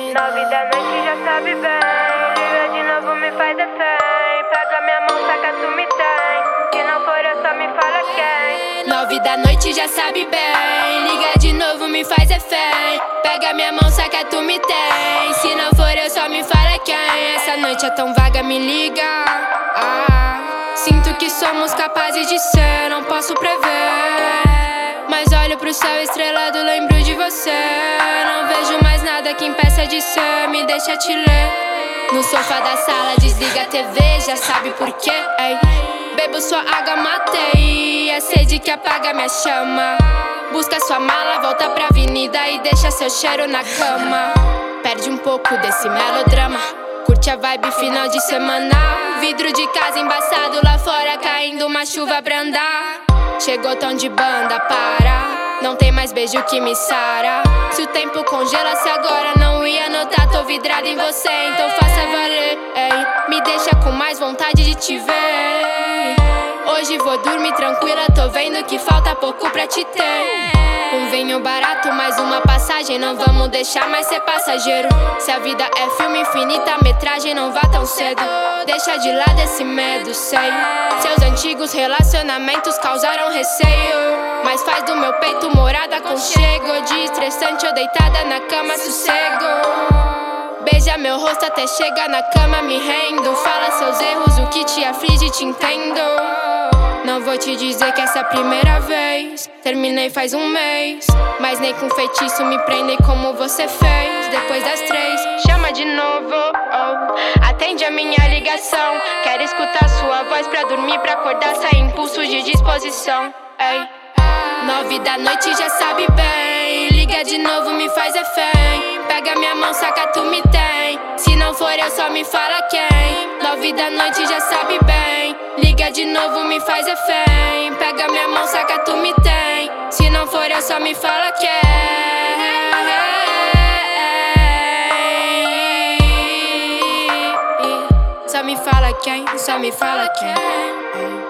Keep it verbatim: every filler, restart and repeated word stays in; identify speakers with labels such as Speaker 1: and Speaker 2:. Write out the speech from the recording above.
Speaker 1: Nove da noite já sabe bem. Liga de novo, me faz refém. Pega minha mão, saca, tu me tem. Se não for eu, só me fala quem.
Speaker 2: Nove da noite já sabe bem. Liga de novo, me faz refém. Pega minha mão, saca, tu me tem. Se não for eu, só me fala quem. Essa noite é tão vaga, me liga. Ah, sinto que somos capazes de ser, não posso prever. Mas olho pro céu estrelado, lembro de você. Não vejo mais nada que impeça de ser, me deixa te ler. No sofá da sala, desliga a T V, já sabe por quê, ei. Bebo sua água, matei, é sede que apaga minha chama. Busca sua mala, volta pra avenida e deixa seu cheiro na cama. Perde um pouco desse melodrama, curte a vibe final de semana. Vidro de casa embaçado, lá fora caindo uma chuva branda. Chegou tom de banda, para, não tem mais beijo que me sara. Se o tempo congela-se agora, não ia notar, tô vidrada em você, então faça valer, ei. Me deixa com mais vontade de te ver. Hoje vou dormir tranquila, tô vendo que falta pouco pra te ter. Um vinho barato, mais uma passagem, não vamos deixar mais ser passageiro. Se a vida é filme, infinita metragem, não vá tão cedo. Deixa de lado esse medo, sei. Seus antigos relacionamentos causaram receio, mas faz do meu peito morada aconchego. De estressante eu deitada na cama, sossego. Beija meu rosto até chegar na cama, me rendo. Fala seus erros, o que te aflige, te entendo. Não vou te dizer que essa é a primeira vez. Terminei faz um mês, mas nem com feitiço me prendei como você fez. Depois das três, chama de novo, oh. Atende a minha ligação. Quero escutar sua voz pra dormir, pra acordar, sem impulso de disposição, ei. Nove da noite já sabe bem. Liga de novo, me faz refém. Pega minha mão, saca, tu me tem. Se não for eu, só me fala quem. Nove da noite já sabe bem. Liga de novo, me faz refém. Pega minha mão, saca, tu me tem. Se não for eu, só me fala quem. Só me fala quem, só me fala quem.